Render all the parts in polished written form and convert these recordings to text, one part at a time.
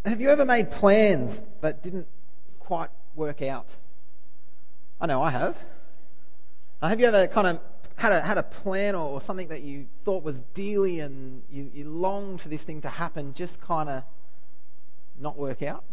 Have you ever made plans that didn't quite work out? I know I have. Have you ever kind of had a plan or something that you thought was dearly and you longed for this thing to happen, just kind of not work out?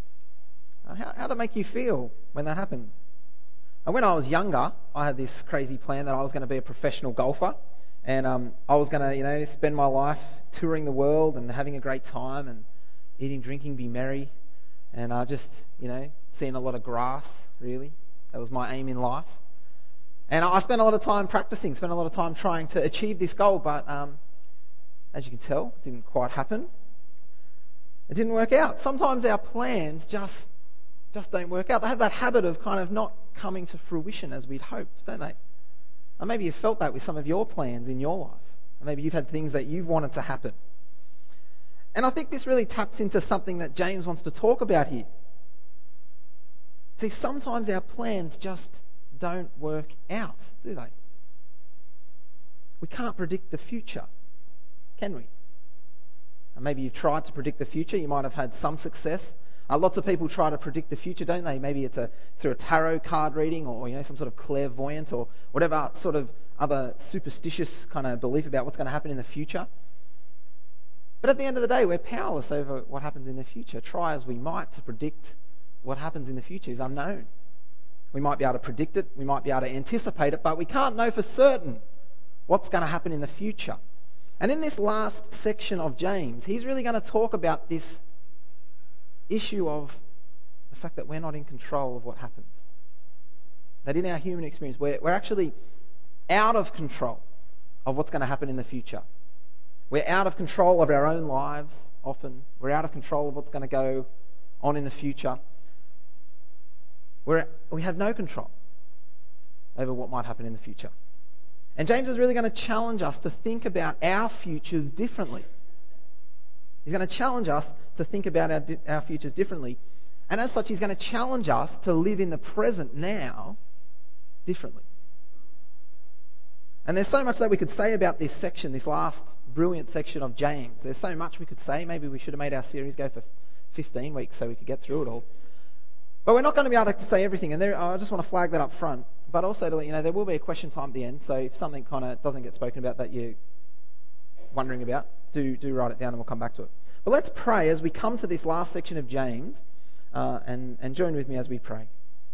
How did it make you feel when that happened? When I was younger, I had this crazy plan that I was going to be a professional golfer, and I was going to, spend my life touring the world and having a great time and eating, drinking, be merry, and just, seeing a lot of grass, really. That was my aim in life. And I spent a lot of time practicing, spent a lot of time trying to achieve this goal, but as you can tell, it didn't quite happen. It didn't work out. Sometimes our plans just don't work out. They have that habit of kind of not coming to fruition as we'd hoped, don't they? Or maybe you've felt that with some of your plans in your life. Or maybe you've had things that you've wanted to happen. And I think this really taps into something that James wants to talk about here. See, sometimes our plans just don't work out, do they? We can't predict the future, can we? And maybe you've tried to predict the future. You might have had some success. Lots of people try to predict the future, don't they? Maybe it's through a tarot card reading or some sort of clairvoyant or whatever sort of other superstitious kind of belief about what's going to happen in the future. But at the end of the day, we're powerless over what happens in the future. Try as we might to predict what happens in the future is unknown. We might be able to predict it, we might be able to anticipate it, but we can't know for certain what's going to happen in the future. And in this last section of James, he's really going to talk about this issue of the fact that we're not in control of what happens. That in our human experience, we're actually out of control of what's going to happen in the future. We're out of control of our own lives often. We're out of control of what's going to go on in the future. We have no control over what might happen in the future. And James is really going to challenge us to think about our futures differently. He's going to challenge us to think about our futures differently. And as such, he's going to challenge us to live in the present now differently. And there's so much that we could say about this section, this last brilliant section of James. There's so much we could say. Maybe we should have made our series go for 15 weeks so we could get through it all. But we're not going to be able to say everything. And I just want to flag that up front. But also to let you know, there will be a question time at the end. So if something kind of doesn't get spoken about that you're wondering about, do write it down and we'll come back to it. But let's pray as we come to this last section of James, and join with me as we pray.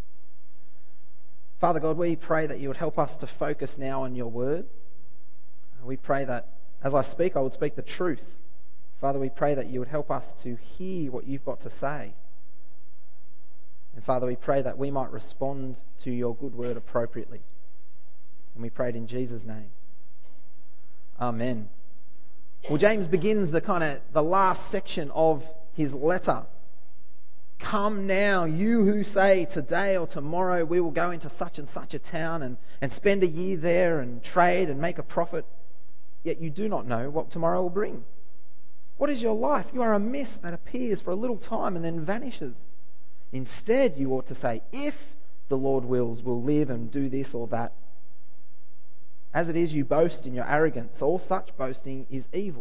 Father God, we pray that you would help us to focus now on your word. We pray that as I speak, I would speak the truth. Father, we pray that you would help us to hear what you've got to say. And Father, we pray that we might respond to your good word appropriately. And we pray it in Jesus' name. Amen. Well, James begins the last section of his letter. Come now, you who say today or tomorrow we will go into such and such a town and spend a year there and trade and make a profit, yet you do not know what tomorrow will bring. What is your life? You are a mist that appears for a little time and then vanishes. Instead, you ought to say, if the Lord wills, we'll live and do this or that. As it is, you boast in your arrogance. All such boasting is evil.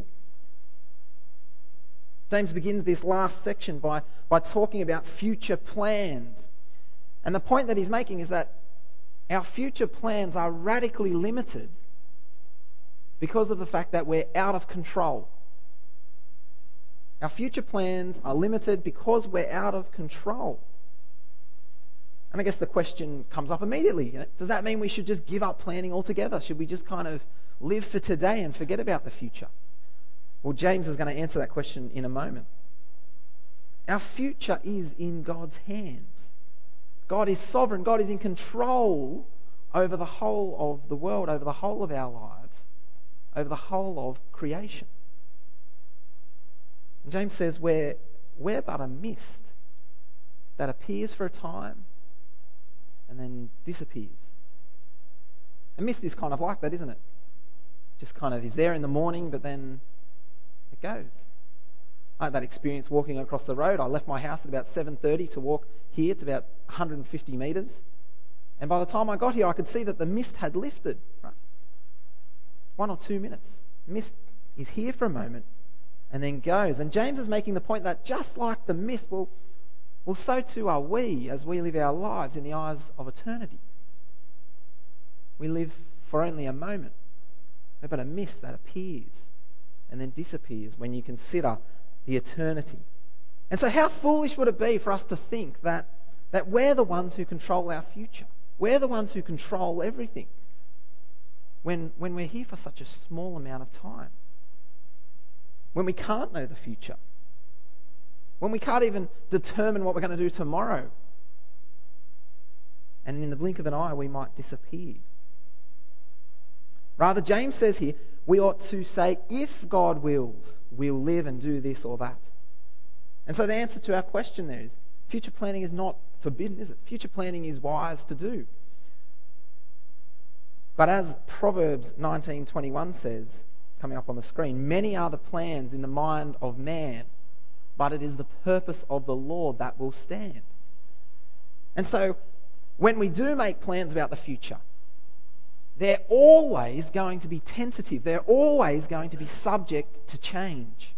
James begins this last section by talking about future plans. And the point that he's making is that our future plans are radically limited because of the fact that we're out of control. Our future plans are limited because we're out of control. And I guess the question comes up immediately. Does that mean we should just give up planning altogether? Should we just kind of live for today and forget about the future? Well, James is going to answer that question in a moment. Our future is in God's hands. God is sovereign. God is in control over the whole of the world, over the whole of our lives, over the whole of creation. And James says we're but a mist that appears for a time and then disappears. A mist is kind of like that, isn't it? Just kind of is there in the morning, but then it goes. I had that experience walking across the road. I left my house at about 7:30 to walk here. It's about 150 metres. And by the time I got here, I could see that the mist had lifted. Right? 1 or 2 minutes. Mist is here for a moment and then goes. And James is making the point that just like the mist, well, so too are we as we live our lives in the eyes of eternity. We live for only a moment, but a mist that appears and then disappears when you consider the eternity. And so how foolish would it be for us to think that we're the ones who control our future? We're the ones who control everything when we're here for such a small amount of time. When we can't know the future. When we can't even determine what we're going to do tomorrow. And in the blink of an eye, we might disappear. Rather, James says here, we ought to say, if God wills, we'll live and do this or that. And so the answer to our question there is, future planning is not forbidden, is it? Future planning is wise to do. But as Proverbs 19:21 says, coming up on the screen, many are the plans in the mind of man, but it is the purpose of the Lord that will stand. And so, when we do make plans about the future, they're always going to be tentative. They're always going to be subject to change.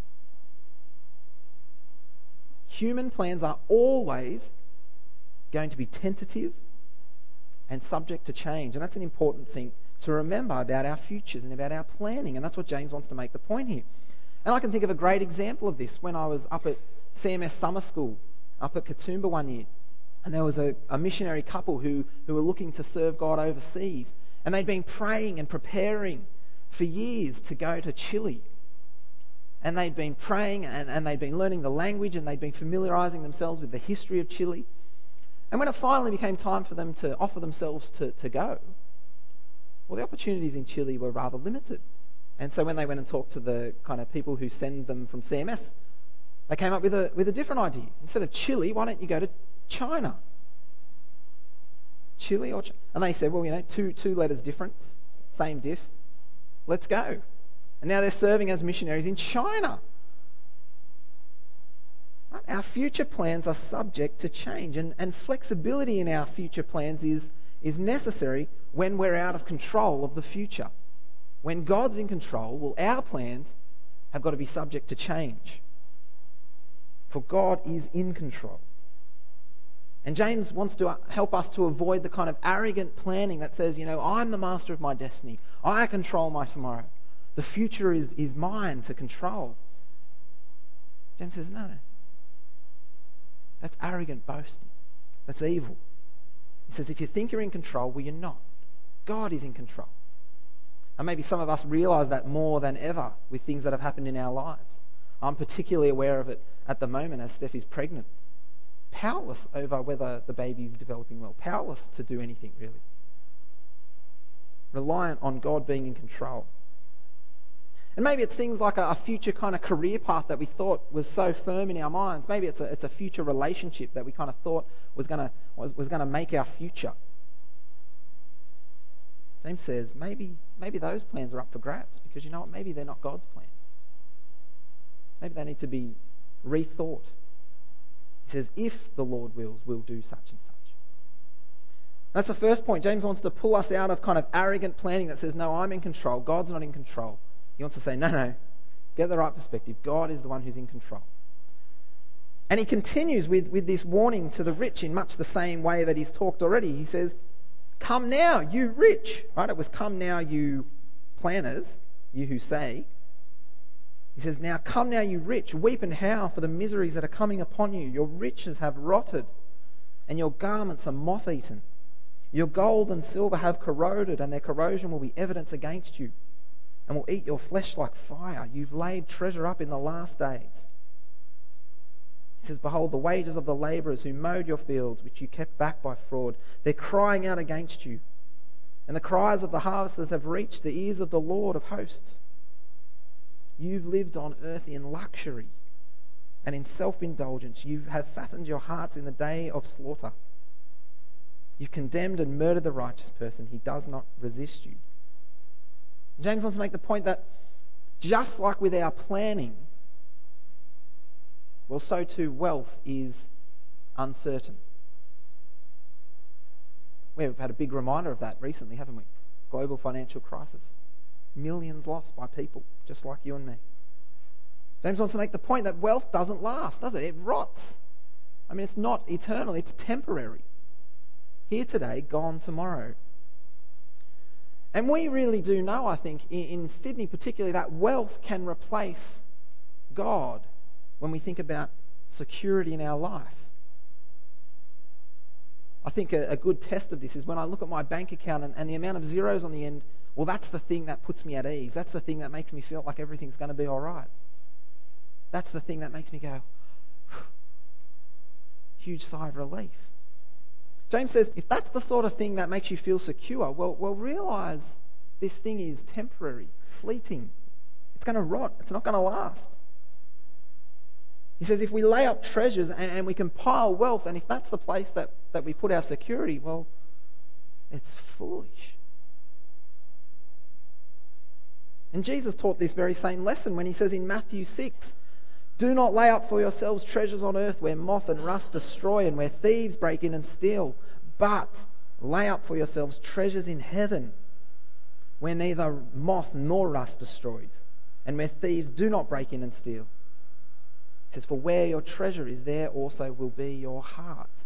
Human plans are always going to be tentative and subject to change. And that's an important thing to remember about our futures and about our planning. And that's what James wants to make the point here. And I can think of a great example of this when I was up at CMS Summer School, up at Katoomba one year. And there was a missionary couple who were looking to serve God overseas. And they'd been praying and preparing for years to go to Chile. And they'd been praying and they'd been learning the language and they'd been familiarising themselves with the history of Chile. And when it finally became time for them to offer themselves to go, well, the opportunities in Chile were rather limited. And so when they went and talked to the kind of people who send them from CMS, they came up with a different idea. Instead of Chile, why don't you go to China? Chile or China? And they said, well, two letters difference, same diff, let's go. And now they're serving as missionaries in China. Right? Our future plans are subject to change, and flexibility in our future plans is necessary when we're out of control of the future. When God's in control, well, our plans have got to be subject to change. For God is in control. And James wants to help us to avoid the kind of arrogant planning that says, I'm the master of my destiny. I control my tomorrow. The future is mine to control. James says, no. That's arrogant boasting. That's evil. He says, if you think you're in control, well, you're not. God is in control. And maybe some of us realise that more than ever with things that have happened in our lives. I'm particularly aware of it at the moment as Steph is pregnant. Powerless over whether the baby is developing well. Powerless to do anything, really. Reliant on God being in control. And maybe it's things like a future kind of career path that we thought was so firm in our minds. Maybe it's a future relationship that we kind of thought was going to make our future. James says maybe those plans are up for grabs because you know what? Maybe they're not God's plans. Maybe they need to be rethought. He says, if the Lord wills, we'll do such and such. That's the first point. James wants to pull us out of kind of arrogant planning that says, no, I'm in control. God's not in control. He wants to say, no, get the right perspective. God is the one who's in control. And he continues with this warning to the rich in much the same way that he's talked already. He says, come now, you rich. Right? It was come now, you planners, you who say. He says, now come now, you rich, weep and howl for the miseries that are coming upon you. Your riches have rotted, and your garments are moth-eaten. Your gold and silver have corroded, and their corrosion will be evidence against you, and will eat your flesh like fire. You've laid treasure up in the last days. He says, behold, the wages of the labourers who mowed your fields, which you kept back by fraud, they're crying out against you. And the cries of the harvesters have reached the ears of the Lord of hosts. You've lived on earth in luxury and in self-indulgence. You have fattened your hearts in the day of slaughter. You've condemned and murdered the righteous person. He does not resist you. James wants to make the point that just like with our planning, well, so too wealth is uncertain. We've had a big reminder of that recently, haven't we? Global financial crisis. Millions lost by people, just like you and me. James wants to make the point that wealth doesn't last, does it? It rots. I mean, it's not eternal, it's temporary. Here today, gone tomorrow. And we really do know, I think, in Sydney particularly, that wealth can replace God when we think about security in our life. I think a good test of this is when I look at my bank account and the amount of zeros on the end. Well, that's the thing that puts me at ease. That's the thing that makes me feel like everything's going to be all right. That's the thing that makes me go, huge sigh of relief. James says, if that's the sort of thing that makes you feel secure, well, realize this thing is temporary, fleeting. It's going to rot. It's not going to last. He says, if we lay up treasures and we compile wealth, and if that's the place that we put our security, well, it's foolish. And Jesus taught this very same lesson when he says in Matthew 6, do not lay up for yourselves treasures on earth where moth and rust destroy and where thieves break in and steal, but lay up for yourselves treasures in heaven where neither moth nor rust destroys and where thieves do not break in and steal. He says, for where your treasure is, there also will be your heart.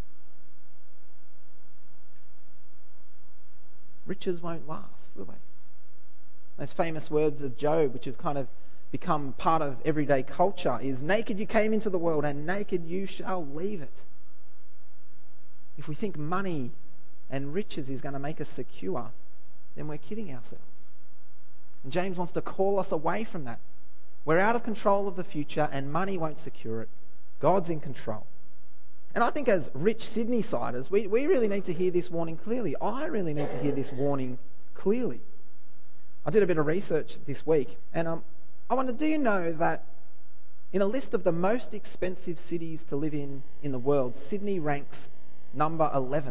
Riches won't last, will they? Those famous words of Job, which have kind of become part of everyday culture, is naked you came into the world and naked you shall leave it. If we think money and riches is going to make us secure, then we're kidding ourselves. And James wants to call us away from that. We're out of control of the future and money won't secure it. God's in control. And I think as rich Sydney-siders, we really need to hear this warning clearly. I really need to hear this warning clearly. I did a bit of research this week and I wonder, do you know that in a list of the most expensive cities to live in the world, Sydney ranks number 11th?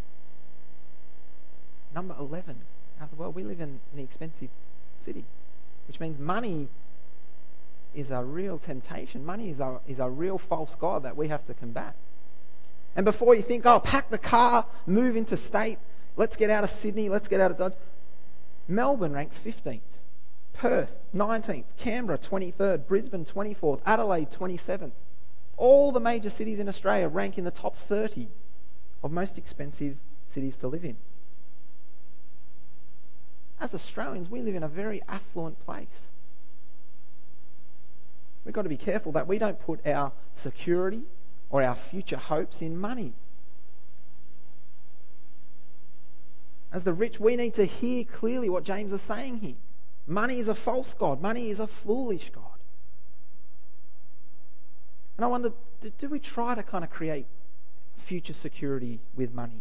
Number 11 out of the world. We live in an expensive city, which means money is a real temptation. Money is a real false god that we have to combat. And before you think, oh, pack the car, move into state, let's get out of Sydney, let's get out of Dodge. Melbourne ranks 15th. Perth, 19th. Canberra, 23rd. Brisbane, 24th. Adelaide, 27th. All the major cities in Australia rank in the top 30 of most expensive cities to live in. As Australians, we live in a very affluent place. We've got to be careful that we don't put our security or our future hopes in money. As the rich, we need to hear clearly what James is saying here. Money is a false god. Money is a foolish god. And I wonder, do we try to kind of create future security with money?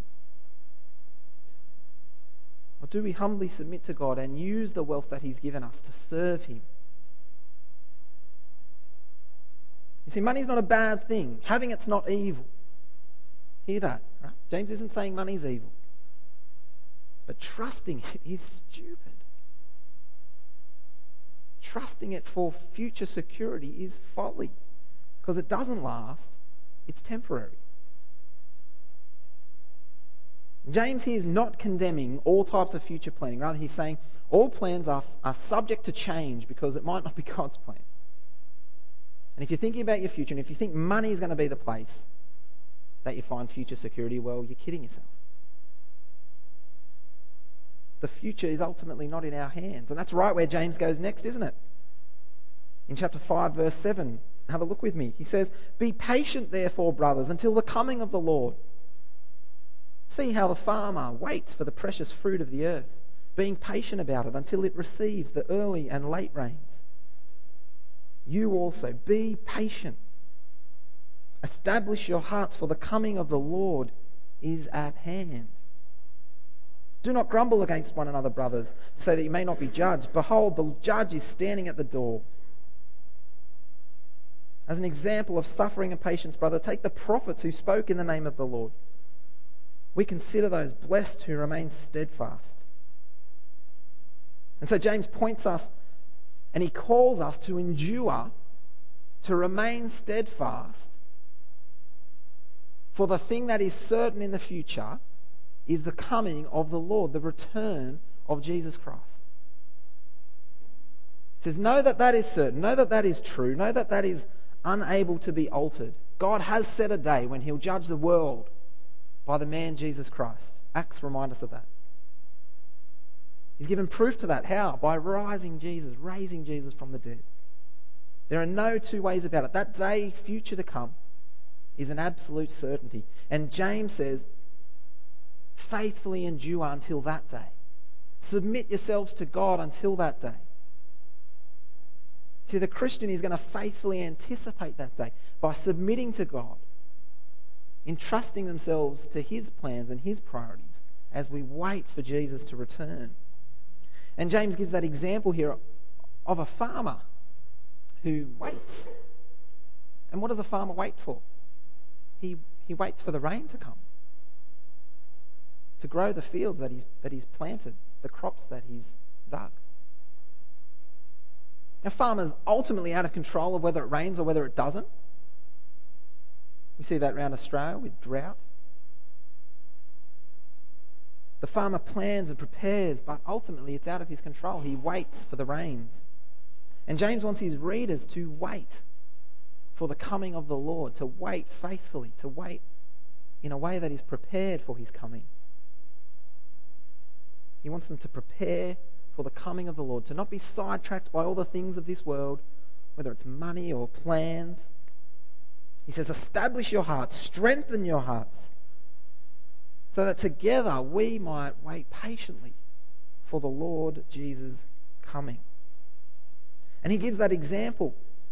Or do we humbly submit to God and use the wealth that he's given us to serve him? You see, money's not a bad thing. Having it's not evil. Hear that, right? James isn't saying money's evil. But trusting it is stupid. Trusting it for future security is folly. Because it doesn't last. It's temporary. James here is not condemning all types of future planning. Rather, he's saying all plans are subject to change because it might not be God's plan. And if you're thinking about your future, and if you think money is going to be the place that you find future security, well, you're kidding yourself. The future is ultimately not in our hands. And that's right where James goes next, isn't it? In chapter 5, verse 7, have a look with me. He says, "Be patient, therefore, brothers, until the coming of the Lord. See how the farmer waits for the precious fruit of the earth, being patient about it until it receives the early and late rains. You also be patient. Establish your hearts, for the coming of the Lord is at hand. Do not grumble against one another, brothers, so that you may not be judged. Behold, the judge is standing at the door. As an example of suffering and patience, brother, take the prophets who spoke in the name of the Lord. We consider those blessed who remain steadfast." And so James points us and he calls us to endure, to remain steadfast. For the thing that is certain in the future is the coming of the Lord, the return of Jesus Christ. says, know that that is certain, know that that is true, know that that is unable to be altered. God has set a day when he'll judge the world by the man Jesus Christ. Acts remind us of that. He's given proof to that. How? By raising Jesus from the dead. There are no two ways about it. That day, future to come, is an absolute certainty. And James says, faithfully endure until that day. Submit yourselves to God until that day. See, the Christian is going to faithfully anticipate that day by submitting to God, entrusting themselves to his plans and his priorities as we wait for Jesus to return. And James gives that example here of a farmer who waits. And what does a farmer wait for? He waits for the rain to come, to grow the fields that he's planted, the crops that he's dug. A farmer's ultimately out of control of whether it rains or whether it doesn't. We see that around Australia with drought. The farmer plans and prepares, but ultimately it's out of his control. He waits for the rains. And James wants his readers to wait for the coming of the Lord, to wait faithfully, to wait in a way that is prepared for his coming. He wants them to prepare for the coming of the Lord, to not be sidetracked by all the things of this world, whether it's money or plans. He says, establish your hearts, strengthen your hearts, so that together we might wait patiently for the Lord Jesus coming. And he gives that example.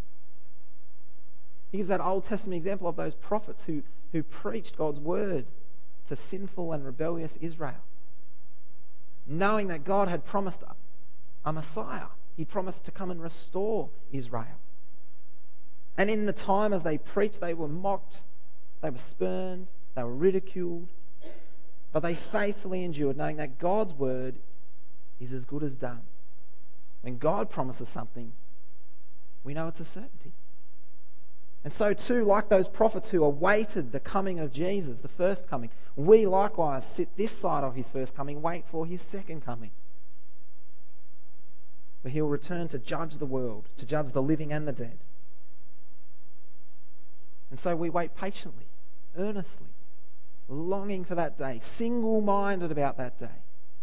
He gives that Old Testament example of those prophets who preached God's word to sinful and rebellious Israel, knowing that God had promised a Messiah. He promised to come and restore Israel. And in the time as they preached, they were mocked, they were spurned, they were ridiculed, but they faithfully endured, knowing that God's word is as good as done. When God promises something, we know it's a certainty. And so too, like those prophets who awaited the coming of Jesus, the first coming, we likewise sit this side of his first coming, wait for his second coming, where he'll return to judge the world, to judge the living and the dead. And so we wait patiently, earnestly, longing for that day, single-minded about that day.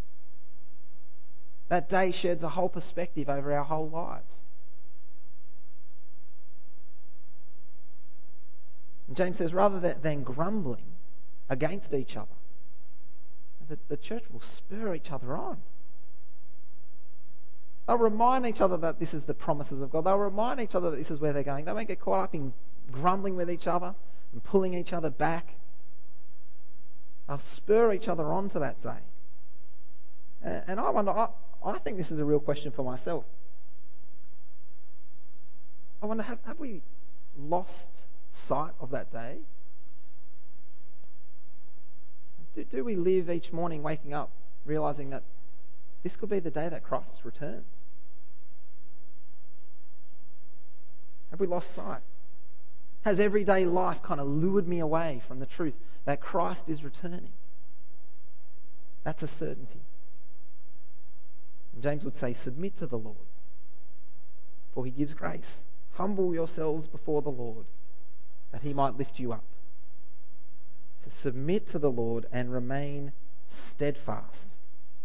That day sheds a whole perspective over our whole lives. And James says, rather than grumbling against each other, the church will spur each other on. They'll remind each other that this is the promises of God. They'll remind each other that this is where they're going. They won't get caught up in grumbling with each other and pulling each other back. They'll spur each other on to that day. And I wonder, I think this is a real question for myself. I wonder, have we lost sight of that day? Do we live each morning waking up realizing that this could be the day that Christ returns? Have we lost sight? Has everyday life kind of lured me away from the truth that Christ is returning? That's a certainty. And James would say, submit to the Lord, for he gives grace. Humble yourselves before the Lord, that he might lift you up. So submit to the Lord and remain steadfast.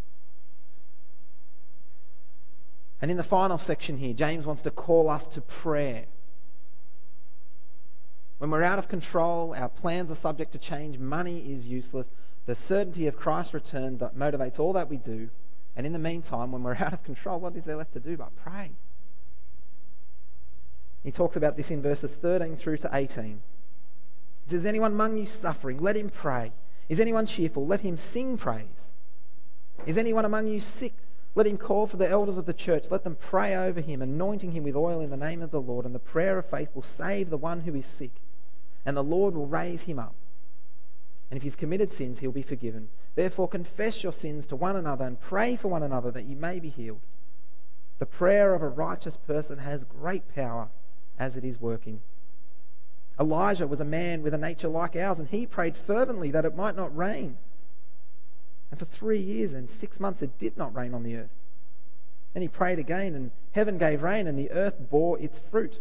And in the final section here, James wants to call us to prayer. When we're out of control, our plans are subject to change, money is useless, the certainty of Christ's return that motivates all that we do. And in the meantime, when we're out of control, what is there left to do but pray? He talks about this in verses 13 through to 18. He says, is anyone among you suffering? Let him pray. Is anyone cheerful? Let him sing praise. Is anyone among you sick? Let him call for the elders of the church. Let them pray over him, anointing him with oil in the name of the Lord. And the prayer of faith will save the one who is sick, and the Lord will raise him up. And if he's committed sins, he'll be forgiven. Therefore, confess your sins to one another and pray for one another that you may be healed. The prayer of a righteous person has great power as it is working. Elijah was a man with a nature like ours, and he prayed fervently that it might not rain. And for 3 years and 6 months it did not rain on the earth. Then he prayed again, and Heaven gave rain and the earth bore its fruit.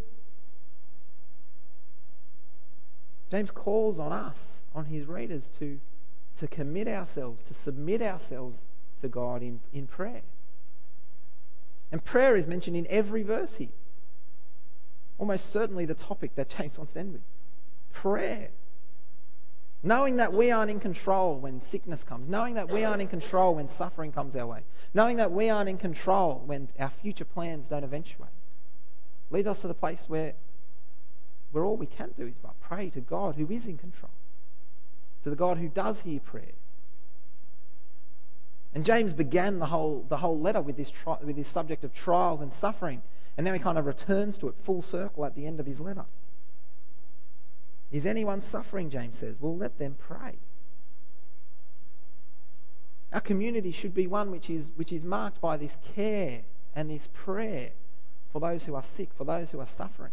James calls on us, on his readers, to commit ourselves, to submit ourselves to God in prayer. And prayer is mentioned in every verse here. Almost certainly the topic that James wants to end with. Prayer. Knowing that we aren't in control when sickness comes. Knowing that we aren't in control when suffering comes our way. Knowing that we aren't in control when our future plans don't eventuate. Leads us to the place where all we can do is but pray to God who is in control. To the God who does hear prayer. And James began the whole letter with this subject of trials and suffering. And now he kind of returns to it full circle at the end of his letter. Is anyone suffering, James says? Well, let them pray. Our community should be one which is marked by this care and this prayer for those who are sick, for those who are suffering.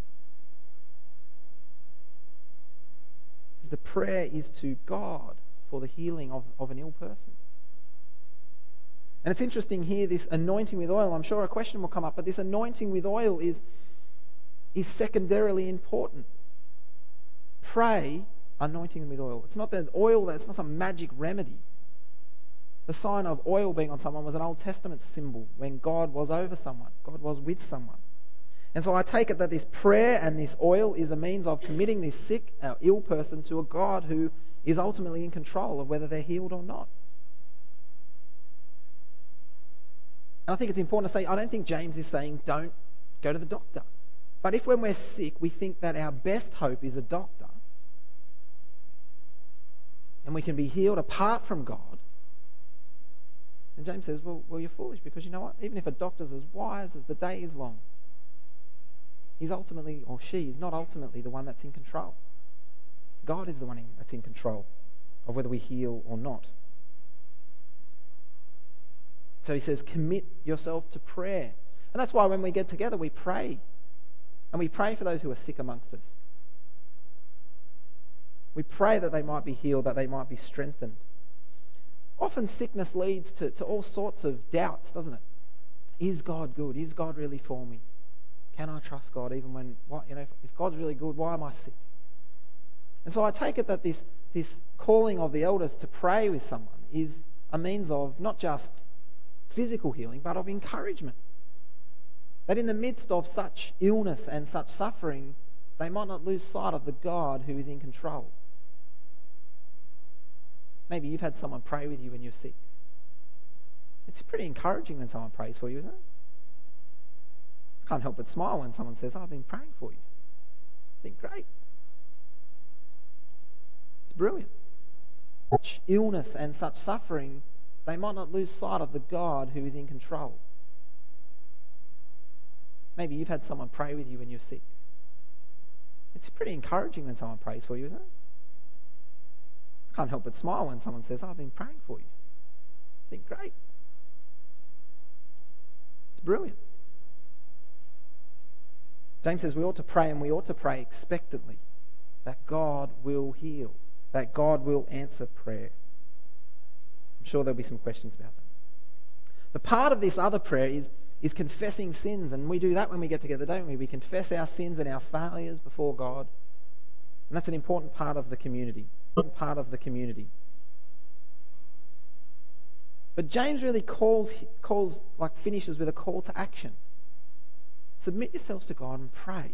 The prayer is to God for the healing of an ill person. And it's interesting here, this anointing with oil. I'm sure a question will come up, but this anointing with oil is secondarily important. Pray, anointing them with oil. It's not that oil, it's not some magic remedy. The sign of oil being on someone was an Old Testament symbol when God was over someone, God was with someone. And so I take it that this prayer and this oil is a means of committing this sick, ill person to a God who is ultimately in control of whether they're healed or not. And I think it's important to say, I don't think James is saying don't go to the doctor. But if when we're sick, we think that our best hope is a doctor, and we can be healed apart from God, then James says, well, you're foolish, because you know what? Even if a doctor's as wise as the day is long, he's ultimately, or she is not ultimately the one that's in control. God is the one that's in control of whether we heal or not. So he says, commit yourself to prayer. And that's why when we get together, we pray. And we pray for those who are sick amongst us. We pray that they might be healed, that they might be strengthened. Often sickness leads to all sorts of doubts, doesn't it? Is God good? Is God really for me? Can I trust God even when, if God's really good, why am I sick? And so I take it that this calling of the elders to pray with someone is a means of not just physical healing, but of encouragement. That in the midst of such illness and such suffering, they might not lose sight of the God who is in control. Maybe you've had someone pray with you when you're sick. It's pretty encouraging when someone prays for you, isn't it? I can't help but smile when someone says, I've been praying for you. I think, great. It's brilliant. Such illness and such suffering, they might not lose sight of the God who is in control. Maybe you've had someone pray with you when you're sick. It's pretty encouraging when someone prays for you, isn't it? I can't help but smile when someone says, I've been praying for you. I think, great. It's brilliant. James says we ought to pray, and we ought to pray expectantly that God will heal, that God will answer prayer. I'm sure there'll be some questions about that. But part of this other prayer is confessing sins, and we do that when we get together, don't we? We confess our sins and our failures before God, and that's an important part of the community. But James really finishes with a call to action. Submit yourselves to God and pray.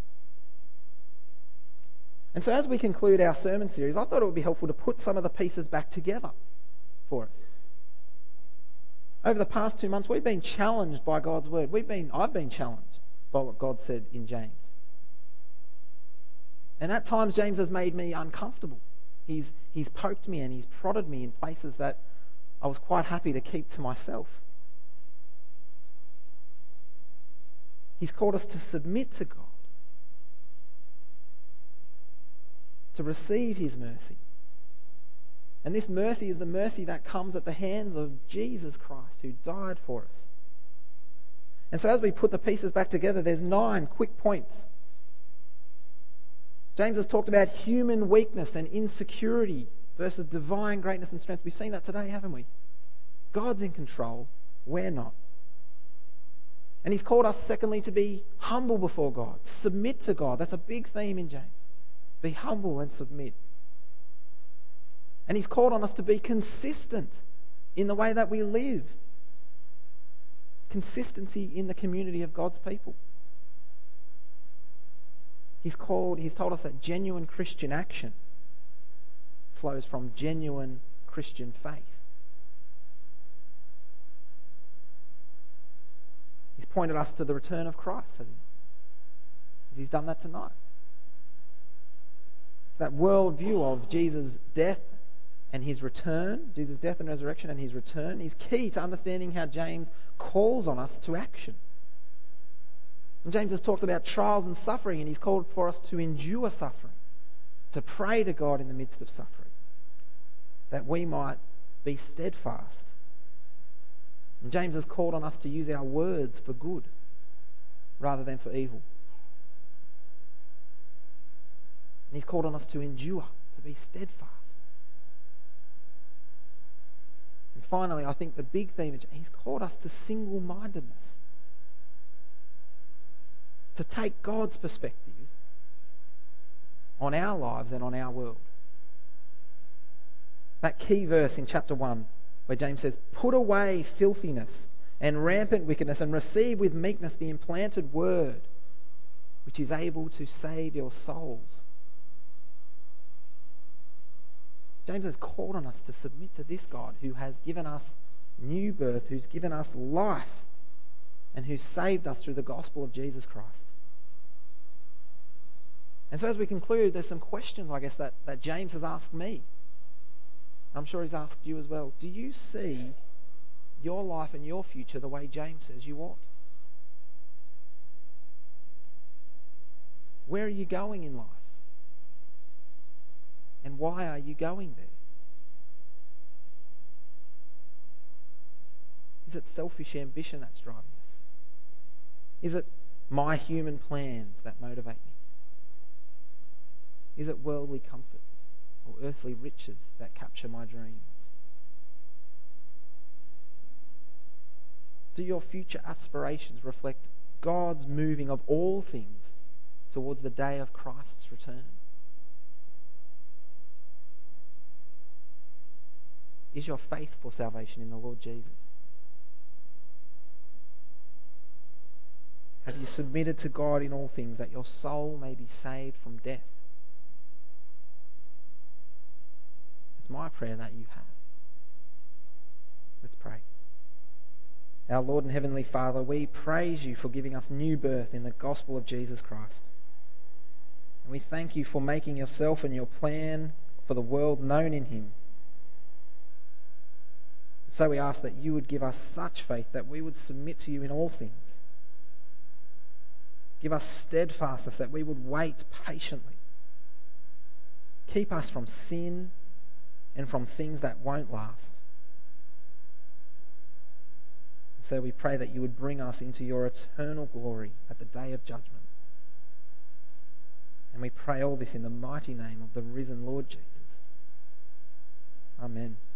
And so as we conclude our sermon series, I thought it would be helpful to put some of the pieces back together for us. Over the past 2 months, we've been challenged by God's word. I've been challenged by what God said in James. And at times, James has made me uncomfortable. He's poked me and he's prodded me in places that I was quite happy to keep to myself. He's called us to submit to God, to receive his mercy. And this mercy is the mercy that comes at the hands of Jesus Christ, who died for us. And so as we put the pieces back together, there's 9 quick points. James has talked about human weakness and insecurity versus divine greatness and strength. We've seen that today, haven't we? God's in control, we're not. And he's called us, secondly, to be humble before God, to submit to God. That's a big theme in James. Be humble and submit. And he's called on us to be consistent in the way that we live. Consistency in the community of God's people. He's told us that genuine Christian action flows from genuine Christian faith. He's pointed us to the return of Christ, hasn't he? He's done that tonight. It's that worldview of Jesus' death and his return, Jesus' death and resurrection and his return, is key to understanding how James calls on us to action. And James has talked about trials and suffering, and he's called for us to endure suffering, to pray to God in the midst of suffering, that we might be steadfast. And James has called on us to use our words for good rather than for evil. And he's called on us to endure, to be steadfast. And finally, I think the big theme is he's called us to single-mindedness, to take God's perspective on our lives and on our world. That key verse in chapter 1 where James says, "Put away filthiness and rampant wickedness and receive with meekness the implanted word, which is able to save your souls." James has called on us to submit to this God who has given us new birth, who's given us life, and who saved us through the gospel of Jesus Christ. And so as we conclude, there's some questions, I guess, that James has asked me. I'm sure he's asked you as well. Do you see your life and your future the way James says you ought? Where are you going in life? And why are you going there? Is it selfish ambition that's driving us? Is it my human plans that motivate me? Is it worldly comfort or earthly riches that capture my dreams? Do your future aspirations reflect God's moving of all things towards the day of Christ's return? Is your faith for salvation in the Lord Jesus? Have you submitted to God in all things that your soul may be saved from death? It's my prayer that you have. Let's pray. Our Lord and Heavenly Father, we praise you for giving us new birth in the gospel of Jesus Christ. And we thank you for making yourself and your plan for the world known in him. So we ask that you would give us such faith that we would submit to you in all things. Give us steadfastness that we would wait patiently. Keep us from sin and from things that won't last. And so we pray that you would bring us into your eternal glory at the day of judgment. And we pray all this in the mighty name of the risen Lord Jesus. Amen.